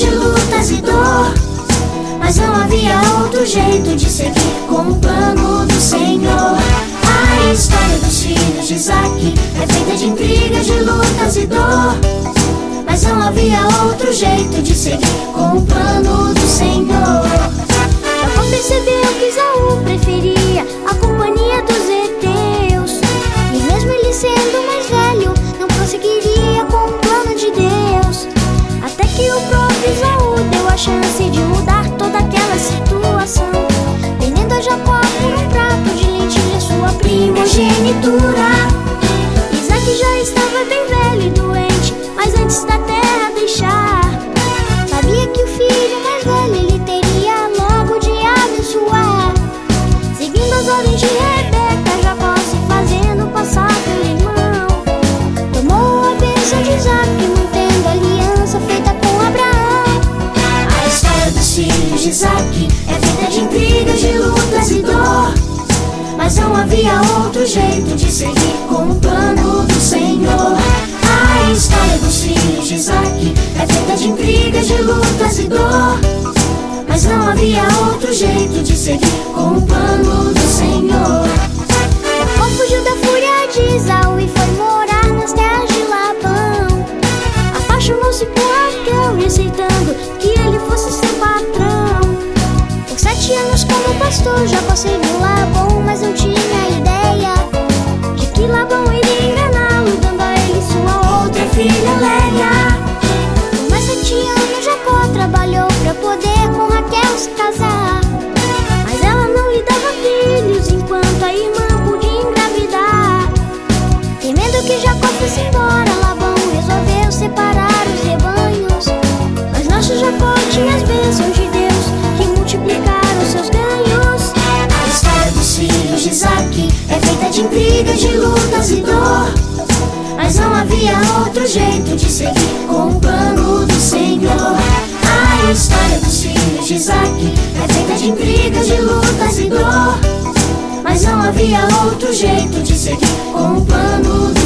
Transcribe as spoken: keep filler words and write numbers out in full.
de lutas e dor, mas não havia outro jeito de seguir com o plano do Senhor. A história dos filhos de Isaac é feita de intrigas, de lutas e dor, mas não havia outro jeito de seguir com o plano do Senhor. Jacó percebeu que Esaú preferia a companhia dos heteus, e mesmo ele sendo mais velho, não conseguiria com o plano de Deus. Até que o próprio Esaú deu a chance de mudar toda aquela situação, vendendo a Jacó por um prato de lentilha, sua primogenitura. Isaac já estava bem velho e doente, mas antes da terra deixar, sabia que o filho mais velho ele teria logo de abençoar. Seguindo as ordens de Rebeca, Jacó se fazendo passar pelo irmão, tomou a bênção de Isaac, mantendo a aliança feita com Abraão. A história dos filhos de Isaac é feita de intrigas, de lutas e dor, mas não havia outro jeito de seguir com o plano do Senhor. A história dos filhos de Isaac é feita de intrigas, de lutas e dor, mas não havia outro jeito de seguir com o plano do Senhor. Jacó fugiu da fúria de Esaú e foi morar nas terras de Labão. Apaixonou-se por Raquel, receitando que ele fosse seu patrão. Por sete anos como pastor, Jacó serviu Labão, mas não tinha ideia de que Labão iria enganá-lo, dando a ele sua outra filha Léia. Por mais sete anos Jacó trabalhou pra poder com Raquel se casar, mas ela não lhe dava filhos enquanto a irmã podia engravidar. Temendo que Jacó fosse embora, Labão resolveu separar os rebanhos, mas nosso Jacó tinha as bênçãos de Deus que multiplicaram seus ganhos. A história dos filhos de Isaac é feita de intrigas, de lutas e dor, mas não havia outro jeito de seguir com o plano do Senhor. A história dos filhos de Isaac é feita de intrigas, de lutas e dor, mas não havia outro jeito de seguir com o plano do